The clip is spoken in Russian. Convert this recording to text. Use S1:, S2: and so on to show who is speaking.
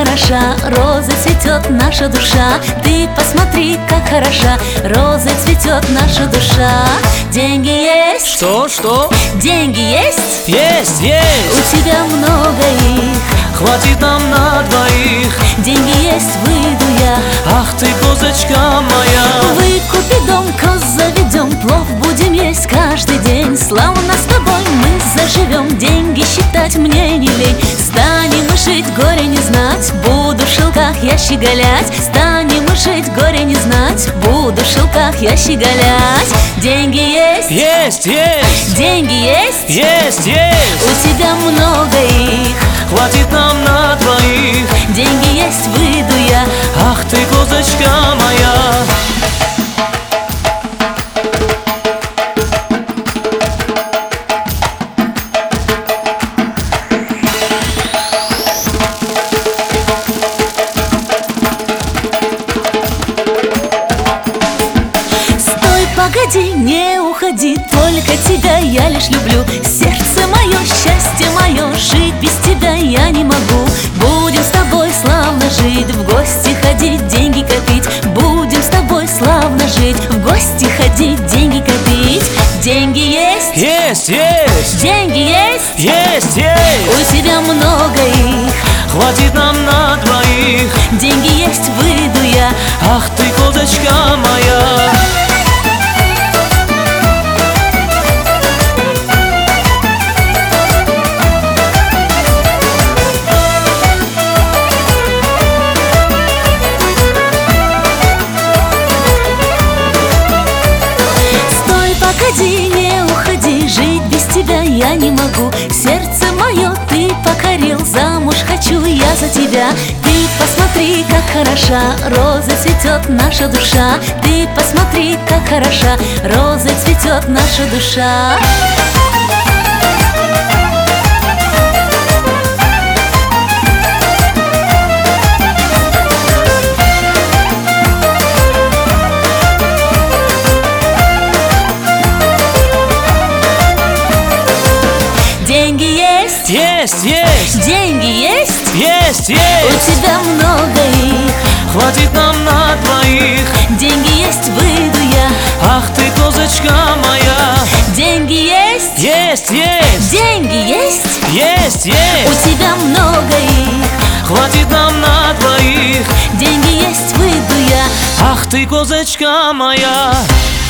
S1: хороша, роза цветет наша душа. Ты посмотри, как хороша, роза цветет наша душа. Деньги есть?
S2: Что?
S1: Деньги есть?
S2: Есть!
S1: У тебя много их,
S2: Хватит нам на двоих.
S1: деньги есть, выйду я.
S2: Ах ты, козочка моя.
S1: Выкупи дом, коз заведем, плов будем есть каждый день. Славно с тобой мы заживем, деньги считать мне не лень. Станем мы жить, горе не знать, буду в шелках я щеголять. Станем мы жить, горе не знать, буду в шелках я щеголять. Деньги есть?
S2: Есть!
S1: Деньги есть?
S2: Есть!
S1: У тебя много их,
S2: Хватит нам на двоих.
S1: деньги есть, выйду я.
S2: Ах ты, козочка моя.
S1: Погоди, не уходи, только тебя я лишь люблю. Сердце мое, счастье мое, жить без тебя я не могу. Будем с тобой славно жить, в гости ходить, деньги копить. Будем с тобой славно жить, в гости ходить, деньги копить. Деньги есть?
S2: Есть!
S1: Деньги есть?
S2: Есть!
S1: У тебя много их,
S2: Хватит нам на двоих.
S1: деньги есть, выйду я.
S2: Ах ты, козочка моя.
S1: Погоди, не уходи, жить без тебя я не могу. Сердце мое ты покорил, замуж хочу я за тебя. Ты посмотри, как хороша, роза цветет наша душа. Ты посмотри, как хороша, роза цветет наша душа. Деньги есть?
S2: Есть!
S1: Деньги есть?
S2: Есть!
S1: У тебя много их,
S2: Хватит нам на двоих.
S1: деньги есть, выйду я.
S2: Ах ты, козочка моя.
S1: Деньги есть?
S2: Есть!
S1: Деньги есть?
S2: Есть!
S1: У тебя много их,
S2: Хватит нам на двоих.
S1: деньги есть, выйду я.
S2: Ах ты, козочка моя.